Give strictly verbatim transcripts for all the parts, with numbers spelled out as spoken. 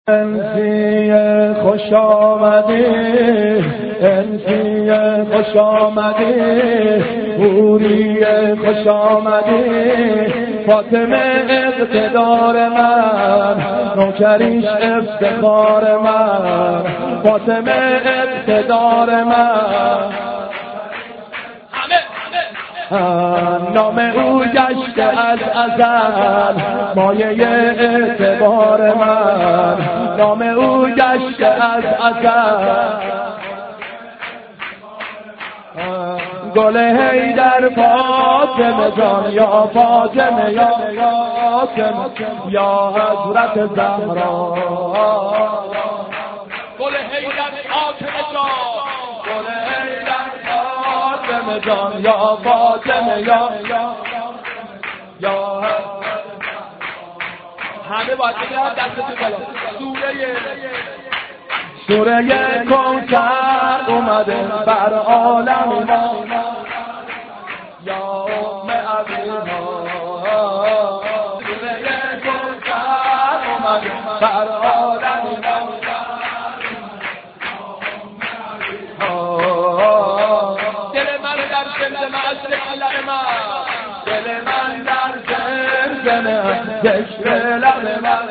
انسی خوش آمدی، انسی خوش آمدی، حوری خوش آمدی، فاطمه اقتدار من، نوکریش افتخار من، فاطمه اقتدار من، نام او گشته از ازل مایه اعتبار من، نام او گشته از ازل. گل حیدر فاطمه جان یا فاطمه یا فاطمه یا حضرت زهرا، گل حیدر فاطمه جان، گل حیدر فاطمه جان یا فاطمه یا یا همه باید بگیرن دستتون بالا. سوره سوره کوثر اومده بر عالم ما، یا ام ابیها، سوره کوثر اومده بر عالم ما، دل من در زمزمه از ذکر من، دل من در زمزمه از ذکر لب من.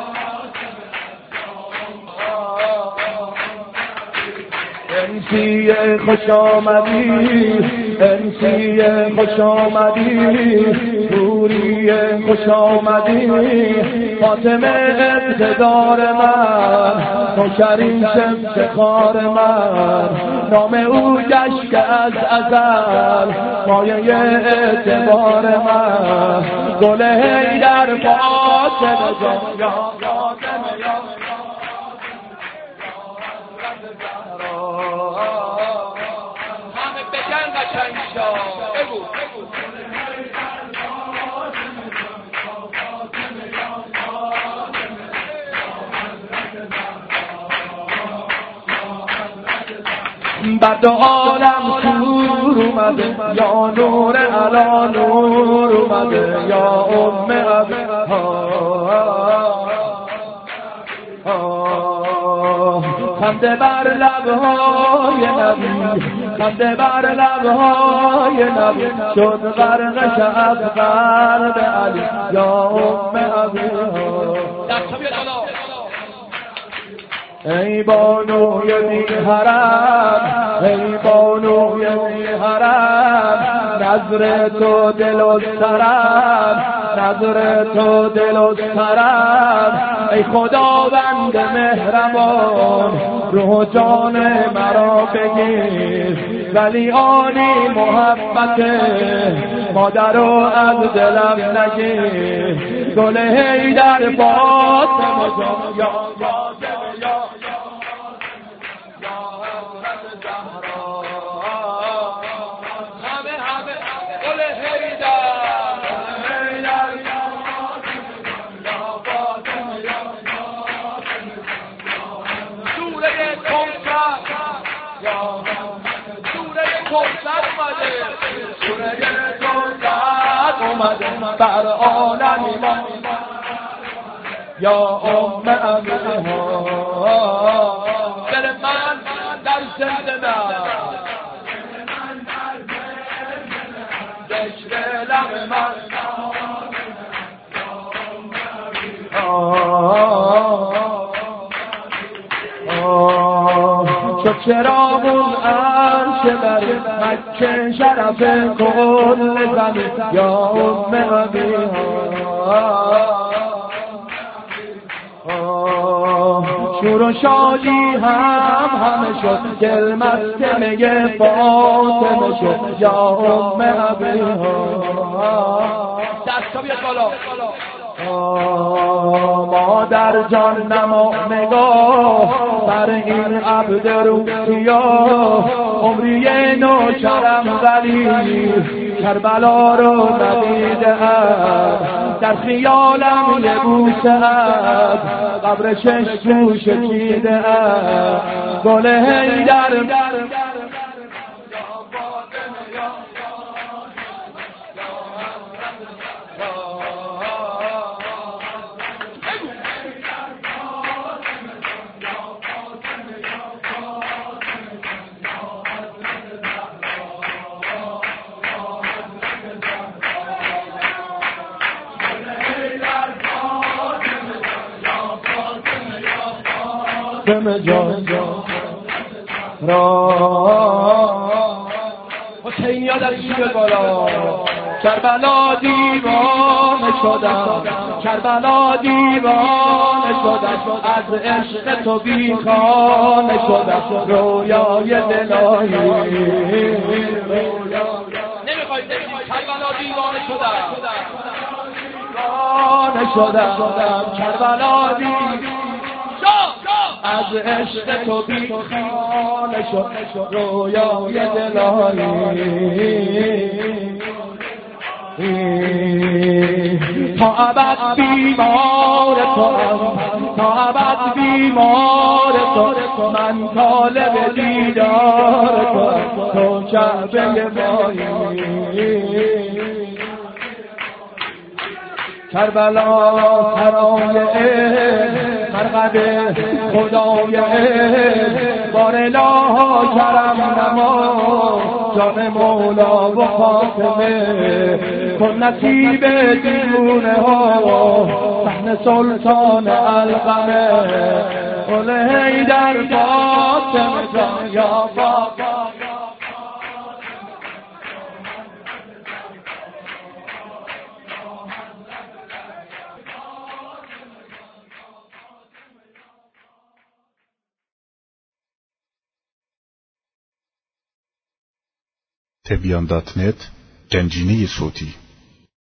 انسی خوش آمدی، انسی خوش آمدی، حوری خوش آمدی، فاطمه اقتدار من، نوکریش افتخار من، نام او گشته از ازل مایه اعتبار من، گل حیدر فاطمه جان یا فاطمه یا همه بگن قشنگ شا. بگو بگو بر دو عالم شور اومده، یا نور علا نور اومده، یا ام ابیها، خنده بر لبهای نبی، خنده بر لبهای نبی، شد غرقش از قلب علی، یا ام ابیها. ای بانوی بی حرم، ای بانوی بی حرم، نظر تو دل و سرم، نظر تو دل و سرم، ای خداوند مهربان روح و جان مرا بگیر، ولی آنی محبت مادر رو از دلم نگیر، گل حیدر فاطمه جان یا فاطمه یا همه همه گل حیدر، سوره کوثر، سوره کوثر اومده، سوره کوثر اومده بر عالم ما، یا ام ابیها، دل من در زمزمه ذکر لب من. چو چراغون عرش بری، مکه شرف کل زمین، یا ام ابیها، شور و شادی هم همه شد، دل مست میگه فاطمه شد، یا ام ابیها. دستا بیاد بالا. مادر جان نما نگاه بر این عبد روسیا، عمری نوکرم ولی کربلا رو ندیدم، در خیالم یه بوسه از قبر چشموش چیدم، گل حیدر فاطمه جان را حسین یادش به بالا کربلا دیوانه شدم کربلا دیوانه شدم از عشق تو بیخانه شدم رویای دلایی نمیخوای کربلا دیوانه شدم دیوانه شدم کربلا دیوانه از عشق تو بیخانه شد رویای دلایی تا ابد بیمار توام تا ابد بیمار تو من طالب دیدار تو تو کعبه مایی کربلا سرای مرقد خدای بار الها کرم نما جان مولا و فاطمه کن نصیب دیونه ها صحن سلطان القمه قل حیدر فاطمه جان یا بابا تبیان دات نت گنجینه صوتی